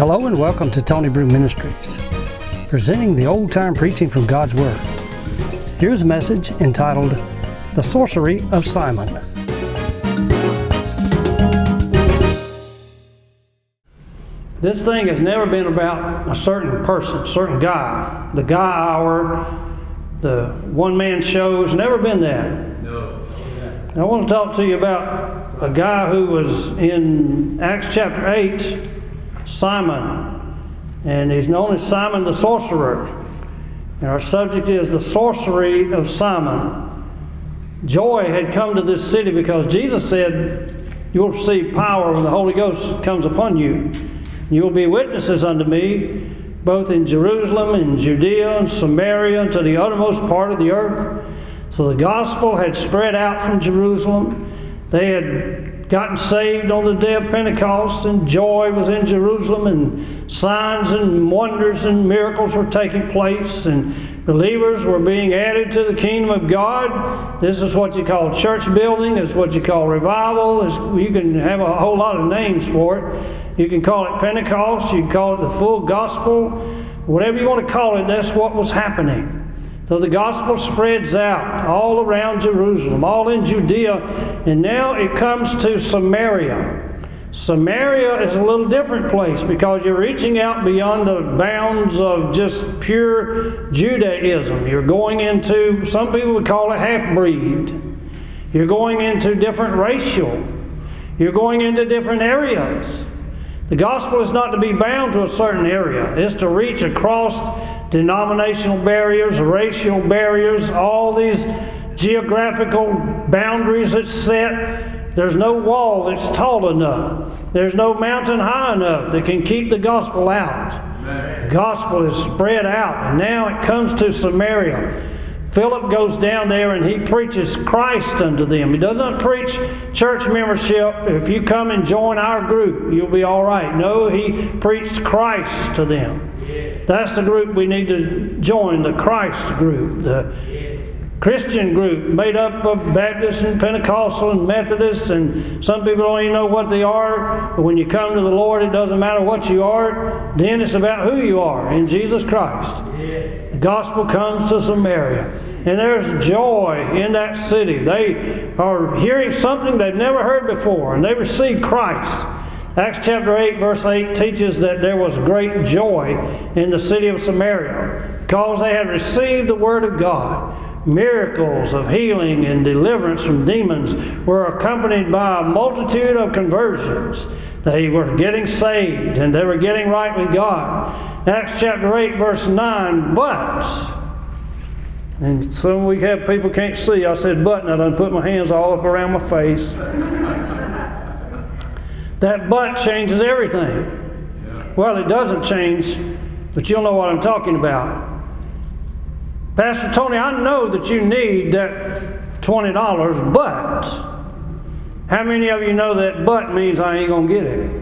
Hello and welcome to Tony Brew Ministries, presenting the old-time preaching from God's Word. Here's a message entitled, The Sorcery of Simon. This thing has never been about a certain person, a certain guy. The guy hour, the one-man shows, never been that. No. I want to talk to you about a guy who was in Acts chapter 8, Simon, and he's known as Simon the Sorcerer. And our subject is the sorcery of Simon. Joy had come to this city because Jesus said, "You will receive power when the Holy Ghost comes upon you. You will be witnesses unto me, both in Jerusalem and Judea and Samaria and to the uttermost part of the earth." So the gospel had spread out from Jerusalem. They had gotten saved on the day of Pentecost, and joy was in Jerusalem, and signs and wonders and miracles were taking place, and believers were being added to the kingdom of God. This is what you call church building. It's what you call revival. You can have a whole lot of names for it. You can call it Pentecost. You can call it the full gospel. Whatever you want to call it, that's what was happening. So the gospel spreads out all around Jerusalem, all in Judea, and now it comes to Samaria. Samaria is a little different place because you're reaching out beyond the bounds of just pure Judaism. You're going into, some people would call it half-breed. You're going into different racial. You're going into different areas. The gospel is not to be bound to a certain area. It's to reach across denominational barriers, racial barriers, all these geographical boundaries that's set. There's no wall that's tall enough. There's no mountain high enough that can keep the gospel out. The gospel is spread out, and now it comes to Samaria. Philip goes down there and he preaches Christ unto them. He does not preach church membership. If you come and join our group, you'll be all right. No, he preached Christ to them. That's the group we need to join, the Christ group, the Christian group made up of Baptists and Pentecostal and Methodists, and some people don't even know what they are. But when you come to the Lord, it doesn't matter what you are. Then it's about who you are in Jesus Christ. The gospel comes to Samaria, and there's joy in that city. They are hearing something they've never heard before, and they receive Christ. Acts chapter 8 verse 8 teaches that there was great joy in the city of Samaria because they had received the word of God. Miracles of healing and deliverance from demons were accompanied by a multitude of conversions. They were getting saved and they were getting right with God. Acts chapter 8 verse 9, but, and some we have people can't see, I said but, and I done put my hands all up around my face. That but changes everything. Well, it doesn't change, but you'll know what I'm talking about. Pastor Tony, I know that you need that $20, but how many of you know that but means I ain't going to get it?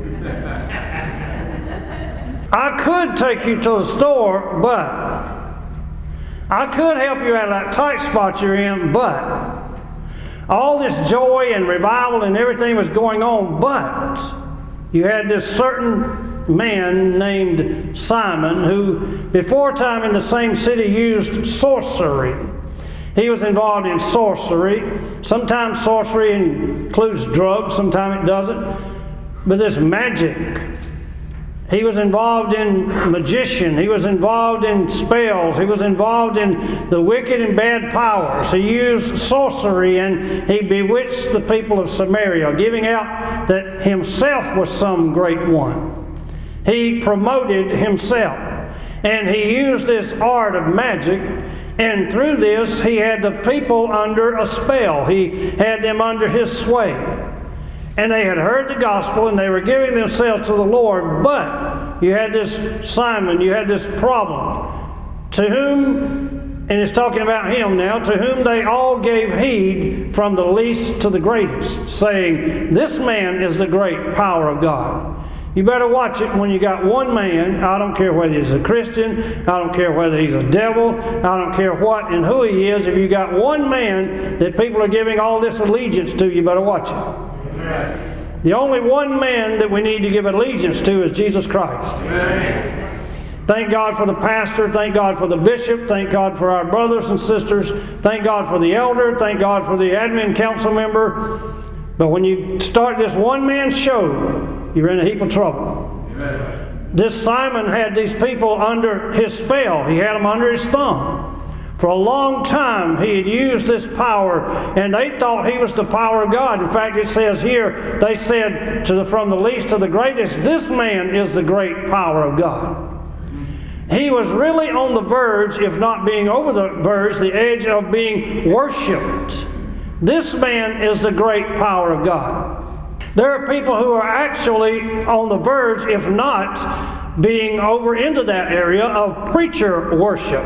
I could take you to the store, but I could help you out of that tight spot you're in, but all this joy and revival and everything was going on, but you had this certain man named Simon who before time in the same city used sorcery. He was involved in sorcery. Sometimes sorcery includes drugs, sometimes it doesn't. But this magic. He was involved in magician. He was involved in spells. He was involved in the wicked and bad powers. He used sorcery and he bewitched the people of Samaria, giving out that himself was some great one. He promoted himself. And he used this art of magic, and through this he had the people under a spell. He had them under his sway. And they had heard the gospel and they were giving themselves to the Lord, but you had this Simon, you had this problem, to whom, and it's talking about him now, to whom they all gave heed from the least to the greatest, saying, this man is the great power of God. You better watch it when you got one man. I don't care whether he's a Christian. I don't care whether he's a devil. I don't care what and who he is. If you got one man that people are giving all this allegiance to, you better watch it. The only one man that we need to give allegiance to is Jesus Christ. Amen. Thank God for the pastor. Thank God for the bishop. Thank God for our brothers and sisters. Thank God for the elder. Thank God for the admin council member. But when you start this one-man show, you're in a heap of trouble. Amen. This Simon had these people under his spell. He had them under his thumb. For a long time, he had used this power, and they thought he was the power of God. In fact, it says here, they said from the least to the greatest, this man is the great power of God. He was really on the verge, if not being over the verge, the edge of being worshipped. This man is the great power of God. There are people who are actually on the verge, if not being over into that area of preacher worship.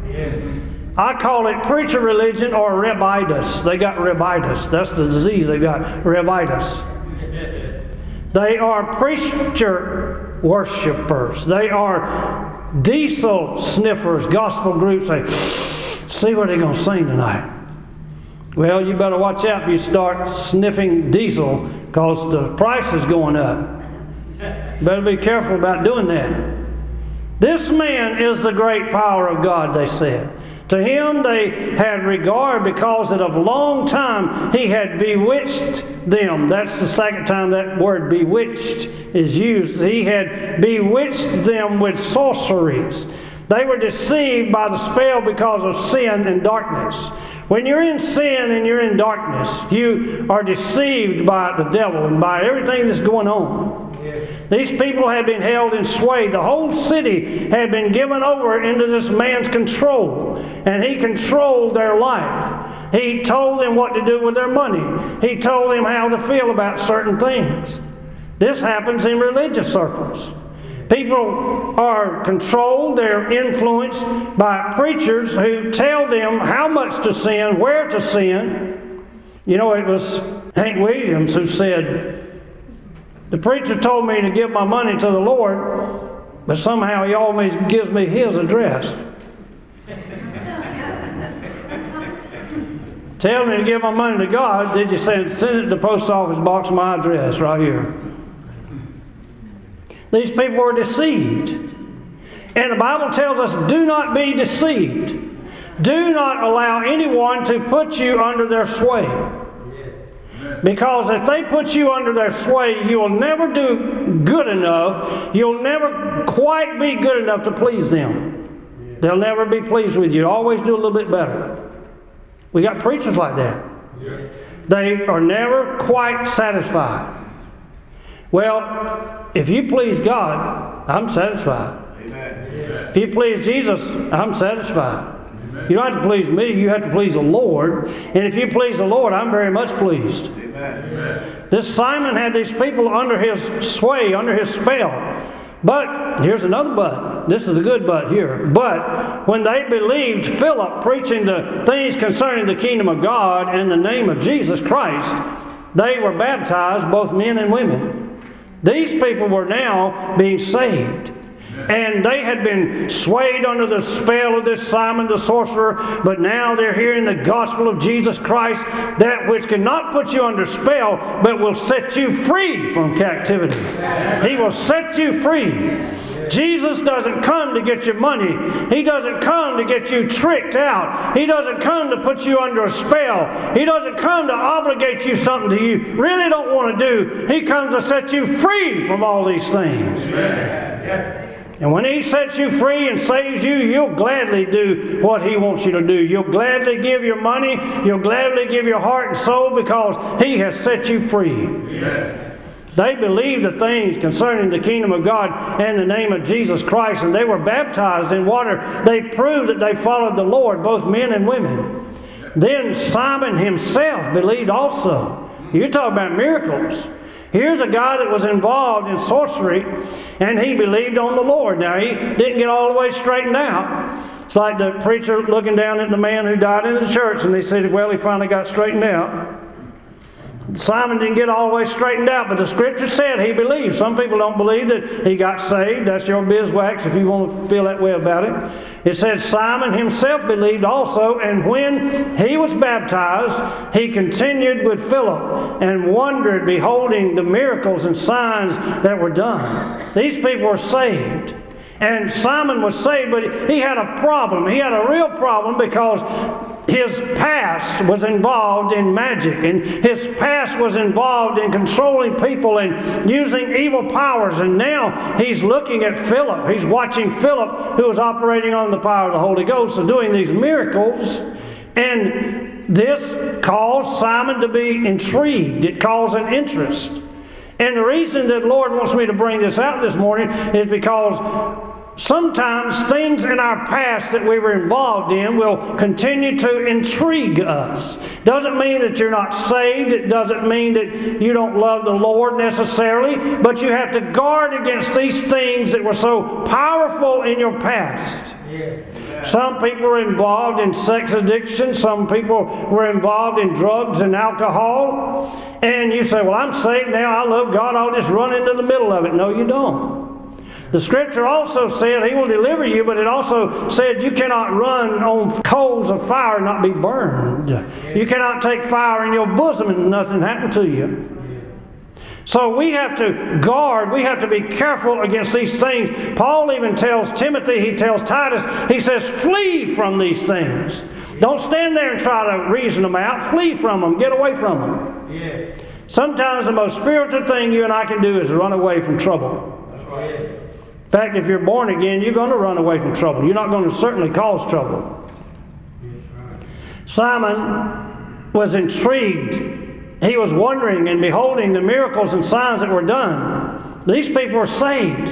I call it preacher religion or rebitis. They got rebitis. That's the disease they got, rebitis. They are preacher worshipers. They are diesel sniffers. Gospel groups say, see what they're going to sing tonight. Well, you better watch out if you start sniffing diesel, because the price is going up. Better be careful about doing that. This man is the great power of God, they said. To him they had regard because that of long time he had bewitched them. That's the second time that word bewitched is used. He had bewitched them with sorceries. They were deceived by the spell because of sin and darkness. When you're in sin and you're in darkness, you are deceived by the devil and by everything that's going on. These people had been held in sway. The whole city had been given over into this man's control, and he controlled their life. He told them what to do with their money. He told them how to feel about certain things. This happens in religious circles. People are controlled, they're influenced by preachers who tell them how much to sin, where to sin. You know, it was Hank Williams who said, the preacher told me to give my money to the Lord, but somehow he always gives me his address. Tell me to give my money to God, did you send it to the post office box, my address right here. These people were deceived. And the Bible tells us, do not be deceived. Do not allow anyone to put you under their sway. Because if they put you under their sway, you will never do good enough. You'll never quite be good enough to please them. They'll never be pleased with you. Always do a little bit better. We got preachers like that. They are never quite satisfied. Well, if you please God, I'm satisfied. Amen. If you please Jesus, I'm satisfied. Amen. You don't have to please me, you have to please the Lord. And if you please the Lord, I'm very much pleased. Amen. This Simon had these people under his sway, under his spell. But, here's another but. This is a good but here. But, when they believed Philip preaching the things concerning the kingdom of God and the name of Jesus Christ, they were baptized, both men and women. These people were now being saved. And they had been swayed under the spell of this Simon the sorcerer, but now they're hearing the gospel of Jesus Christ, that which cannot put you under spell, but will set you free from captivity. He will set you free. Jesus doesn't come to get your money. He doesn't come to get you tricked out. He doesn't come to put you under a spell. He doesn't come to obligate you something to you really don't want to do. He comes to set you free from all these things. And when He sets you free and saves you, you'll gladly do what He wants you to do. You'll gladly give your money. You'll gladly give your heart and soul because He has set you free. Yes. They believed the things concerning the kingdom of God and the name of Jesus Christ, and they were baptized in water. They proved that they followed the Lord, both men and women. Then Simon himself believed also. You're talking about miracles. Here's a guy that was involved in sorcery, and he believed on the Lord. Now, he didn't get all the way straightened out. It's like the preacher looking down at the man who died in the church, and he said, well, he finally got straightened out. Simon didn't get all the way straightened out, but the Scripture said he believed. Some people don't believe that he got saved. That's your beeswax if you want to feel that way about it. It said Simon himself believed also, and when he was baptized, he continued with Philip and wondered, beholding the miracles and signs that were done. These people were saved. And Simon was saved, but he had a problem. He had a real problem because his past was involved in magic, and his past was involved in controlling people and using evil powers. And now he's looking at Philip. He's watching Philip, who was operating on the power of the Holy Ghost and doing these miracles. And this caused Simon to be intrigued. It caused an interest. And the reason that the Lord wants me to bring this out this morning is because sometimes things in our past that we were involved in will continue to intrigue us. Doesn't mean that you're not saved. It doesn't mean that you don't love the Lord necessarily. But you have to guard against these things that were so powerful in your past. Some people were involved in sex addiction. Some people were involved in drugs and alcohol. And you say, well, I'm saved now. I love God. I'll just run into the middle of it. No, you don't. The Scripture also said He will deliver you, but it also said you cannot run on coals of fire and not be burned. You cannot take fire in your bosom and nothing happen to you. So we have to guard, we have to be careful against these things. Paul even tells Timothy, he tells Titus, he says, flee from these things. Don't stand there and try to reason them out. Flee from them. Get away from them. Sometimes the most spiritual thing you and I can do is run away from trouble. In fact, if you're born again, you're going to run away from trouble. You're not going to certainly cause trouble. Simon was intrigued. He was wondering and beholding the miracles and signs that were done. These people were saved.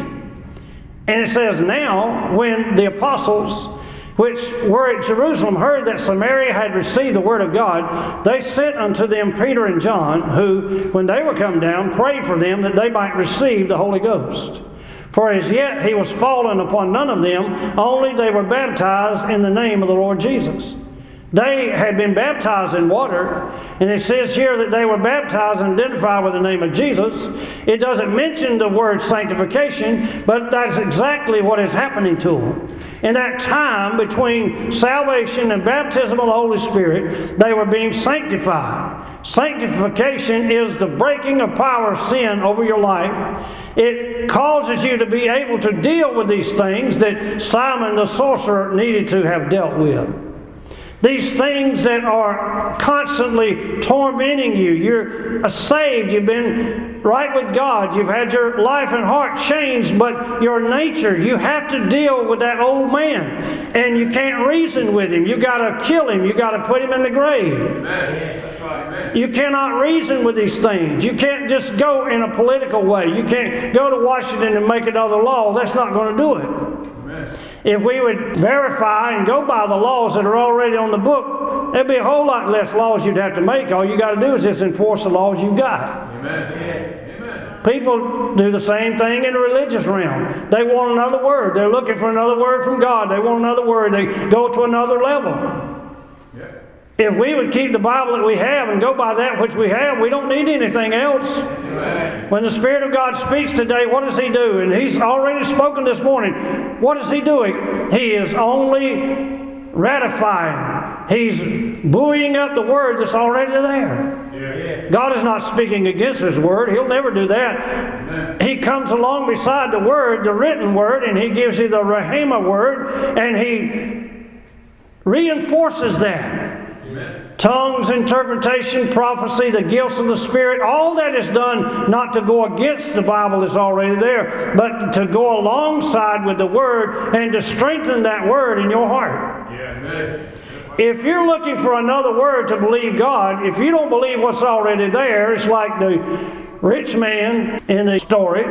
And it says, now, when the apostles, which were at Jerusalem, heard that Samaria had received the word of God, they sent unto them Peter and John, who, when they were come down, prayed for them that they might receive the Holy Ghost. For as yet he was fallen upon none of them, only they were baptized in the name of the Lord Jesus. They had been baptized in water, and it says here that they were baptized and identified with the name of Jesus. It doesn't mention the word sanctification, but that's exactly what is happening to them. In that time between salvation and baptism of the Holy Spirit, they were being sanctified. Sanctification is the breaking of power of sin over your life. It causes you to be able to deal with these things that Simon the sorcerer needed to have dealt with. These things that are constantly tormenting you. You're saved. You've been right with God. You've had your life and heart changed, but your nature, you have to deal with that old man. And you can't reason with him. You've got to kill him. You've got to put him in the grave. Amen. That's right. Amen. You cannot reason with these things. You can't just go in a political way. You can't go to Washington and make another law. That's not going to do it. Amen. If we would verify and go by the laws that are already on the book, there'd be a whole lot less laws you'd have to make. All you got to do is just enforce the laws you've got. Amen. Amen. People do the same thing in the religious realm. They want another word. They're looking for another word from God. They want another word. They go to another level. Yeah. If we would keep the Bible that we have and go by that which we have, we don't need anything else. Amen. When the Spirit of God speaks today, what does He do? And He's already spoken this morning. What is He doing? He is only ratifying. He's buoying up the word that's already there. Yeah. God is not speaking against His word. He'll never do that. Amen. He comes along beside the word, the written word, and He gives you the Rhema word, and He reinforces that. Amen. Tongues, interpretation, prophecy, the gifts of the Spirit, all that is done not to go against the Bible that's already there, but to go alongside with the Word and to strengthen that Word in your heart. Yeah. Amen. If you're looking for another word to believe God, if you don't believe what's already there, it's like the rich man in the story.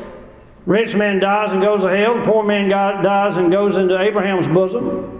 Rich man dies and goes to hell. The poor man dies and goes into Abraham's bosom.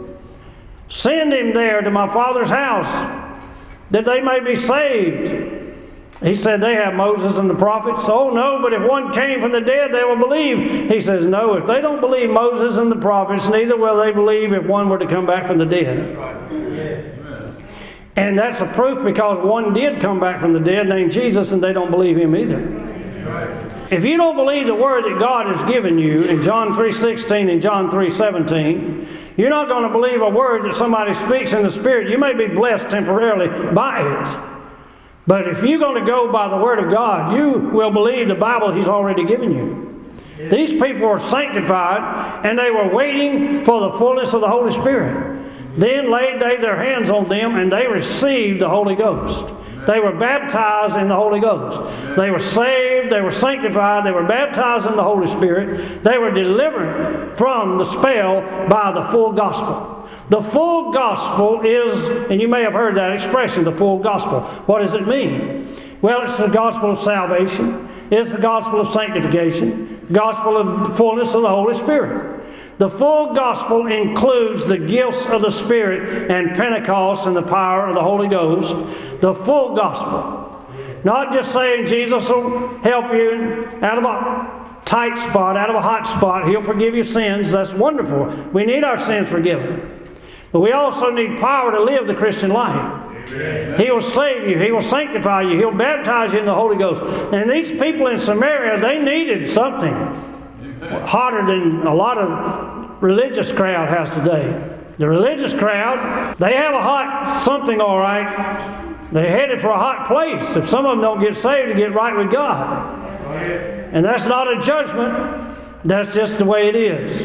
Send him there to my Father's house, that they may be saved. He said, they have Moses and the prophets. Oh, no, but if one came from the dead, they will believe. He says, no, if they don't believe Moses and the prophets, neither will they believe if one were to come back from the dead. Amen. And that's a proof because one did come back from the dead named Jesus, and they don't believe him either. If you don't believe the word that God has given you in John 3:16 and John 3:17, you're not going to believe a word that somebody speaks in the Spirit. You may be blessed temporarily by it. But if you're going to go by the word of God, you will believe the Bible he's already given you. These people were sanctified, and they were waiting for the fullness of the Holy Spirit. Then laid they their hands on them, and they received the Holy Ghost. They were baptized in the Holy Ghost. They were saved, they were sanctified, they were baptized in the Holy Spirit. They were delivered from the spell by the full gospel. The full gospel is, and you may have heard that expression, the full gospel. What does it mean? Well, it's the gospel of salvation. It's the gospel of sanctification. The gospel of fullness of the Holy Spirit. The full gospel includes the gifts of the Spirit and Pentecost and the power of the Holy Ghost. The full gospel. Not just saying Jesus will help you out of a tight spot, out of a hot spot. He'll forgive your sins. That's wonderful. We need our sins forgiven. But we also need power to live the Christian life. Amen. He will save you. He will sanctify you. He'll baptize you in the Holy Ghost. And these people in Samaria, they needed something hotter than a lot of religious crowd has today. The religious crowd, they have a hot something all right. They're headed for a hot place. If some of them don't get saved to get right with God. And that's not a judgment. That's just the way it is.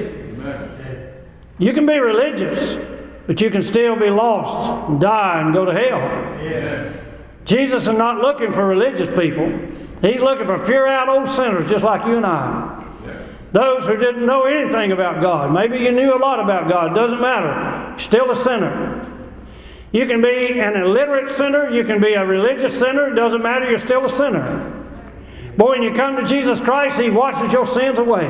You can be religious, but you can still be lost and die and go to hell. Jesus is not looking for religious people. He's looking for pure out old sinners just like you and I. Those who didn't know anything about God. Maybe you knew a lot about God. Doesn't matter. You're still a sinner. You can be an illiterate sinner. You can be a religious sinner. It doesn't matter. You're still a sinner. But when you come to Jesus Christ, He washes your sins away.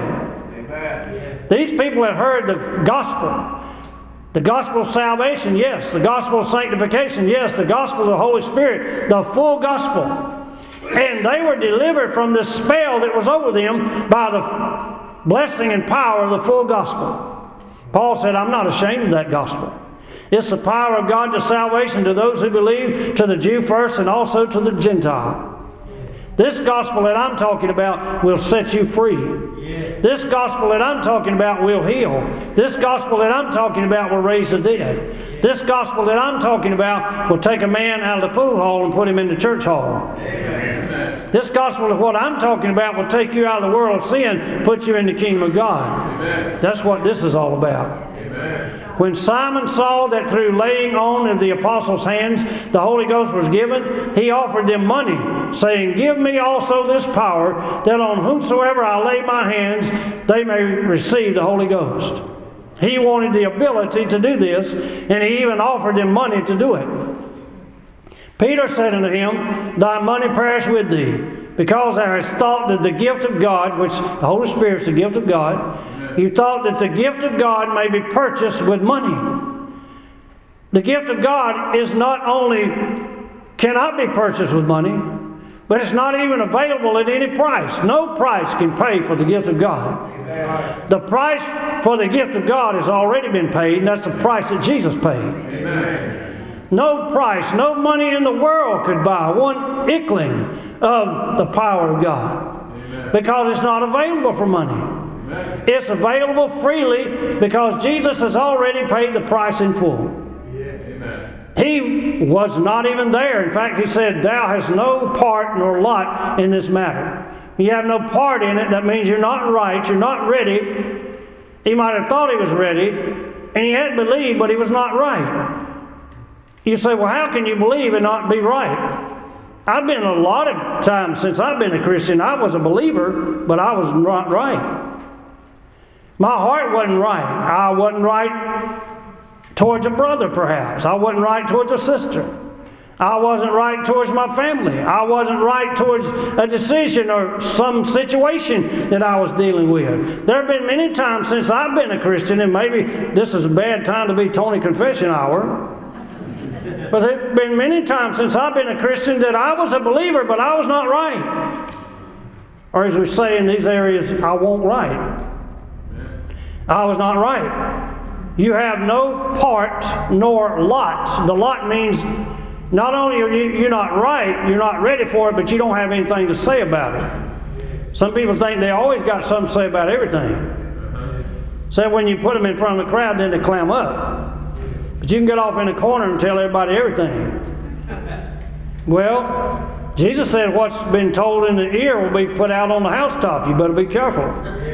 Amen. These people had heard the gospel. The gospel of salvation, yes. The gospel of sanctification, yes. The gospel of the Holy Spirit, the full gospel. And they were delivered from the spell that was over them by the blessing and power of the full gospel. Paul said, I'm not ashamed of that gospel. It's the power of God to salvation to those who believe, to the Jew first and also to the Gentile. This gospel that I'm talking about will set you free. This gospel that I'm talking about will heal. This gospel that I'm talking about will raise the dead. This gospel that I'm talking about will take a man out of the pool hall and put him in the church hall. Amen. This gospel of what I'm talking about will take you out of the world of sin, put you in the kingdom of God. Amen. That's what this is all about. Amen. When Simon saw that through laying on of the apostles' hands the Holy Ghost was given, he offered them money, saying, Give me also this power, that on whomsoever I lay my hands, they may receive the Holy Ghost. He wanted the ability to do this, and he even offered them money to do it. Peter said unto him, Thy money perish with thee, because thou hast thought that the gift of God, which the Holy Spirit is the gift of God, you thought that the gift of God may be purchased with money. The gift of God is not only cannot be purchased with money, but it's not even available at any price. No price can pay for the gift of God. Amen. The price for the gift of God has already been paid, and that's the price that Jesus paid. Amen. No price, no money in the world could buy one inkling of the power of God. Amen. Because it's not available for money. Amen. It's available freely because Jesus has already paid the price in full. He was not even there. In fact, he said, Thou hast no part nor lot in this matter. You have no part in it. That means you're not right. You're not ready. He might have thought he was ready, and he had believed, but he was not right. You say, well, how can you believe and not be right? I've been a lot of times since I've been a Christian, I was a believer, but I was not right. My heart wasn't right. I wasn't right towards a brother, perhaps. I wasn't right towards a sister. I wasn't right towards my family. I wasn't right towards a decision or some situation that I was dealing with. There have been many times since I've been a Christian, and maybe this is a bad time to be Tony Confession Hour, but there have been many times since I've been a Christian that I was a believer, but I was not right. Or as we say in these areas, I wasn't right. I was not right. You have no part nor lot. The lot means not only are you're not right, you're not ready for it, but you don't have anything to say about it. Some people think they always got something to say about everything. So when you put them in front of the crowd, then they clam up. But you can get off in a corner and tell everybody everything. Well, Jesus said what's been told in the ear will be put out on the housetop. You better be careful.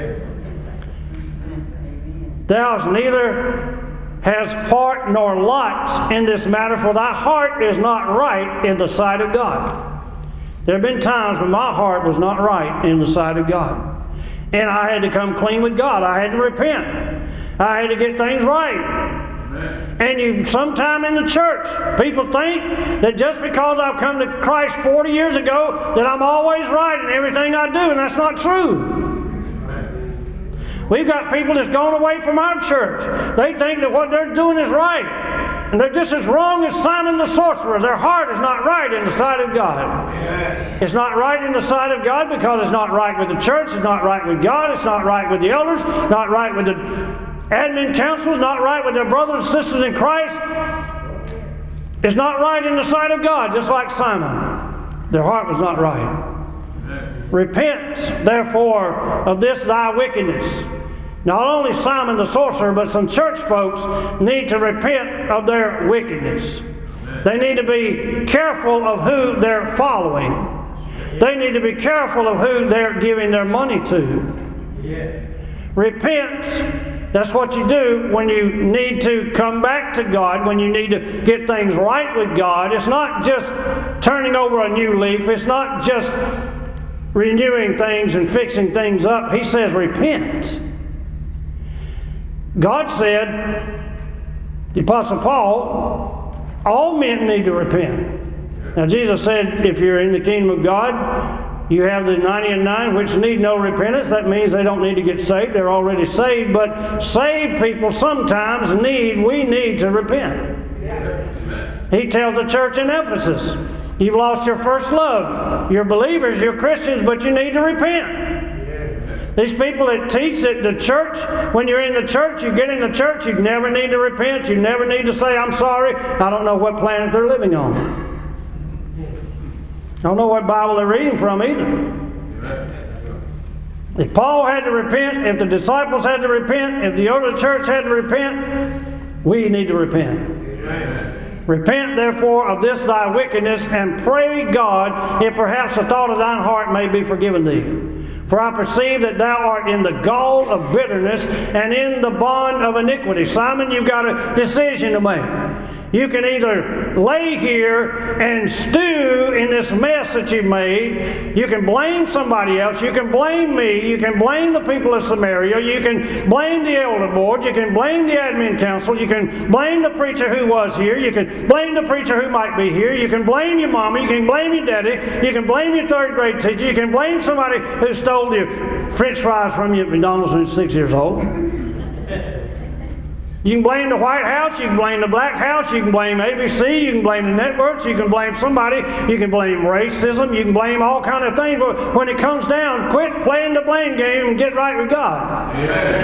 Thou neither has part nor lot in this matter, for thy heart is not right in the sight of God. There have been times when my heart was not right in the sight of God. And I had to come clean with God. I had to repent. I had to get things right. And sometime in the church, people think that just because I've come to Christ 40 years ago, that I'm always right in everything I do, and that's not true. We've got people that's gone away from our church. They think that what they're doing is right. And they're just as wrong as Simon the sorcerer. Their heart is not right in the sight of God. It's not right in the sight of God because it's not right with the church, it's not right with God, it's not right with the elders, not right with the admin councils, not right with their brothers and sisters in Christ. It's not right in the sight of God, just like Simon. Their heart was not right. Repent, therefore, of this thy wickedness. Not only Simon the sorcerer, but some church folks need to repent of their wickedness. They need to be careful of who they're following. They need to be careful of who they're giving their money to. Repent. That's what you do when you need to come back to God, when you need to get things right with God. It's not just turning over a new leaf. It's not just renewing things and fixing things up. He says repent. God said, the Apostle Paul, all men need to repent. Now Jesus said, if you're in the kingdom of God, you have the 99 which need no repentance. That means they don't need to get saved. They're already saved. But saved people sometimes we need to repent. He tells the church in Ephesus, you've lost your first love. You're believers, you're Christians, but you need to repent. These people that teach that the church, when you're in the church, you get in the church, you never need to repent. You never need to say, I'm sorry. I don't know what planet they're living on. I don't know what Bible they're reading from either. If Paul had to repent, if the disciples had to repent, if the early church had to repent, we need to repent. Amen. Repent, therefore, of this thy wickedness, and pray God, if perhaps the thought of thine heart may be forgiven thee. For I perceive that thou art in the gall of bitterness and in the bond of iniquity. Simon, you've got a decision to make. You can either lay here and stew in this mess that you've made. You can blame somebody else. You can blame me. You can blame the people of Samaria. You can blame the elder board. You can blame the admin council. You can blame the preacher who was here. You can blame the preacher who might be here. You can blame your mama. You can blame your daddy. You can blame your third grade teacher. You can blame somebody who stole your French fries from you at McDonald's when you're 6 years old. You can blame the White House, you can blame the Black House, you can blame ABC, you can blame the networks, you can blame somebody, you can blame racism, you can blame all kind of things. But when it comes down, quit playing the blame game and get right with God.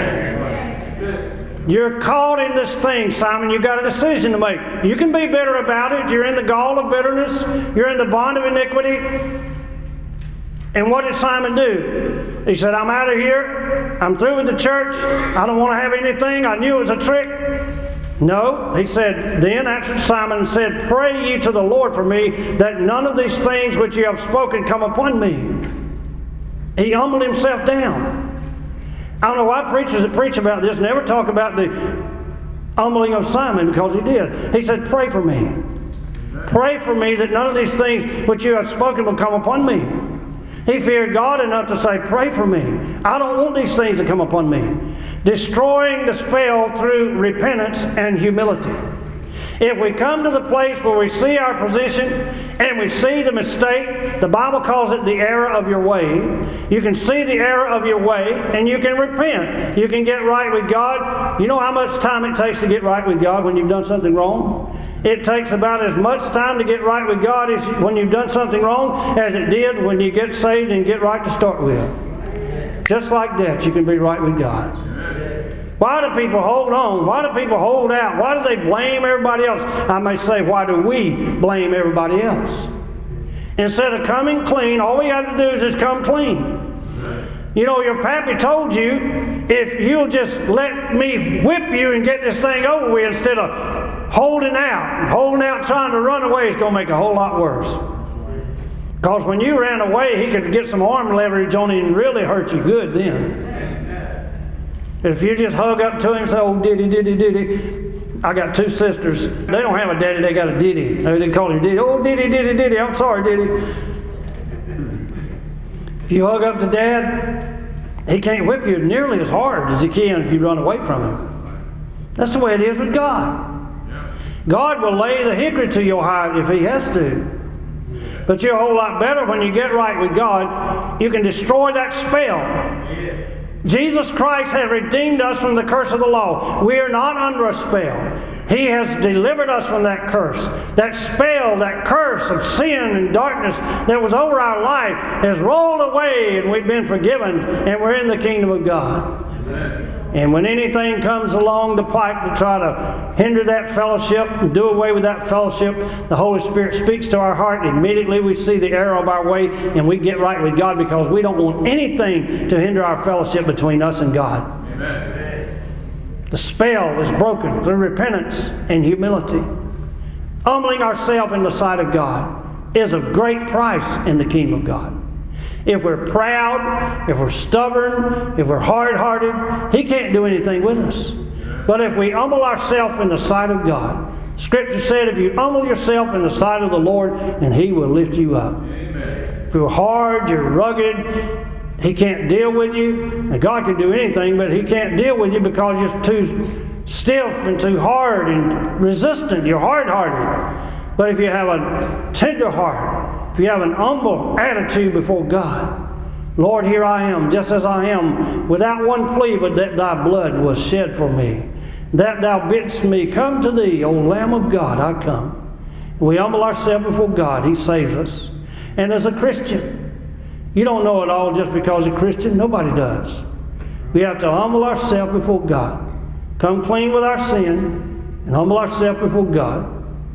Amen. You're caught in this thing, Simon. You've got a decision to make. You can be bitter about it. You're in the gall of bitterness. You're in the bond of iniquity. And what did Simon do? He said, I'm out of here. I'm through with the church. I don't want to have anything. I knew it was a trick. No, he said, then answered Simon and said, pray ye to the Lord for me, that none of these things which ye have spoken come upon me. He humbled himself down. I don't know why preachers that preach about this never talk about the humbling of Simon, because he did. He said, pray for me. Pray for me that none of these things which you have spoken will come upon me. He feared God enough to say, pray for me. I don't want these things to come upon me. Destroying the spell through repentance and humility. If we come to the place where we see our position and we see the mistake, the Bible calls it the error of your way. You can see the error of your way and you can repent. You can get right with God. You know how much time it takes to get right with God when you've done something wrong? It takes about as much time to get right with God when you've done something wrong as it did when you get saved and get right to start with. Just like that, you can be right with God. Why do people hold on? Why do people hold out? Why do they blame everybody else? I may say, why do we blame everybody else? Instead of coming clean, all we have to do is just come clean. You know, your pappy told you, if you'll just let me whip you and get this thing over with instead of holding out trying to run away, it's going to make a whole lot worse. Because when you ran away, he could get some arm leverage on you and really hurt you good then. If you just hug up to him and say, oh, diddy. I got 2 sisters. They don't have a daddy, they got a diddy. They call him diddy. Oh, diddy. I'm sorry, diddy. If you hug up to Dad, he can't whip you nearly as hard as he can if you run away from him. That's the way it is with God. God will lay the hickory to your hide if he has to. But you're a whole lot better when you get right with God. You can destroy that spell. Jesus Christ has redeemed us from the curse of the law. We are not under a spell. He has delivered us from that curse. That spell, that curse of sin and darkness that was over our life has rolled away, and we've been forgiven, and we're in the kingdom of God. Amen. And when anything comes along the pike to try to hinder that fellowship and do away with that fellowship, the Holy Spirit speaks to our heart. Immediately we see the error of our way, and we get right with God because we don't want anything to hinder our fellowship between us and God. Amen. The spell is broken through repentance and humility. Humbling ourselves in the sight of God is of great price in the kingdom of God. If we're proud, if we're stubborn, if we're hard-hearted, He can't do anything with us. But if we humble ourselves in the sight of God, Scripture said, if you humble yourself in the sight of the Lord, and He will lift you up. Amen. If you're hard, you're rugged, He can't deal with you. And God can do anything, but He can't deal with you because you're too stiff and too hard and resistant. You're hard-hearted. But if you have a tender heart, if you have an humble attitude before God, Lord, here I am, just as I am, without one plea, but that Thy blood was shed for me, that Thou bidst me come to Thee, O Lamb of God, I come. We humble ourselves before God. He saves us. And as a Christian, you don't know it all just because you're a Christian. Nobody does. We have to humble ourselves before God, come clean with our sin, and humble ourselves before God.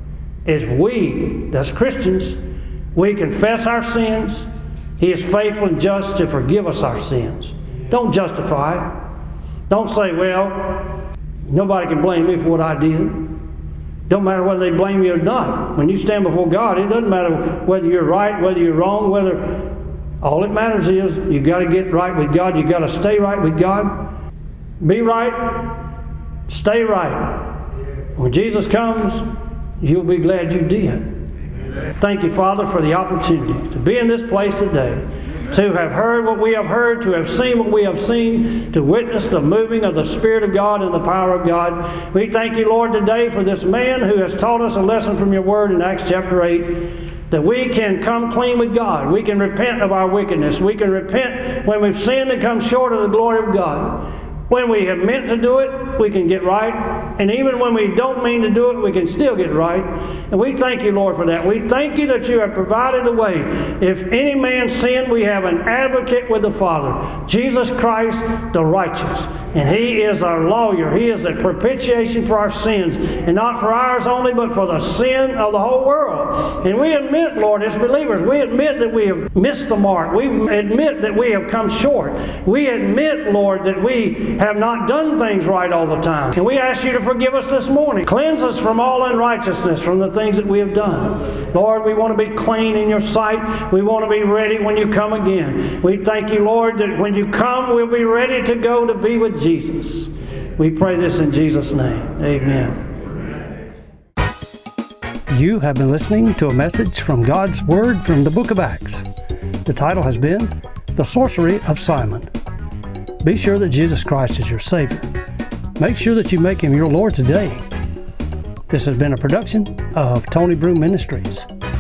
As we, as Christians, we confess our sins, He is faithful and just to forgive us our sins. Don't justify it. Don't say, well, nobody can blame me for what I did. Don't matter whether they blame you or not. When you stand before God, it doesn't matter whether you're right, whether you're wrong, whether... All that matters is you've got to get right with God. You've got to stay right with God. Be right. Stay right. When Jesus comes, you'll be glad you did. Amen. Thank you, Father, for the opportunity to be in this place today, to have heard what we have heard, to have seen what we have seen, to witness the moving of the Spirit of God and the power of God. We thank you, Lord, today for this man who has taught us a lesson from your word in Acts chapter 8, that we can come clean with God. We can repent of our wickedness. We can repent when we've sinned and come short of the glory of God. When we have meant to do it, we can get right. And even when we don't mean to do it, we can still get right. And we thank you, Lord, for that. We thank you that you have provided a way. If any man sin, we have an advocate with the Father, Jesus Christ the righteous. And He is our lawyer. He is the propitiation for our sins. And not for ours only, but for the sin of the whole world. And we admit, Lord, as believers, we admit that we have missed the mark. We admit that we have come short. We admit, Lord, that we have not done things right all the time. And we ask you to forgive us this morning. Cleanse us from all unrighteousness, from the things that we have done. Lord, we want to be clean in your sight. We want to be ready when you come again. We thank you, Lord, that when you come, we'll be ready to go to be with Jesus. We pray this in Jesus' name. Amen. You have been listening to a message from God's Word from the book of Acts. The title has been The Sorcery of Simon. Be sure that Jesus Christ is your Savior. Make sure that you make Him your Lord today. This has been a production of Tony Broom Ministries.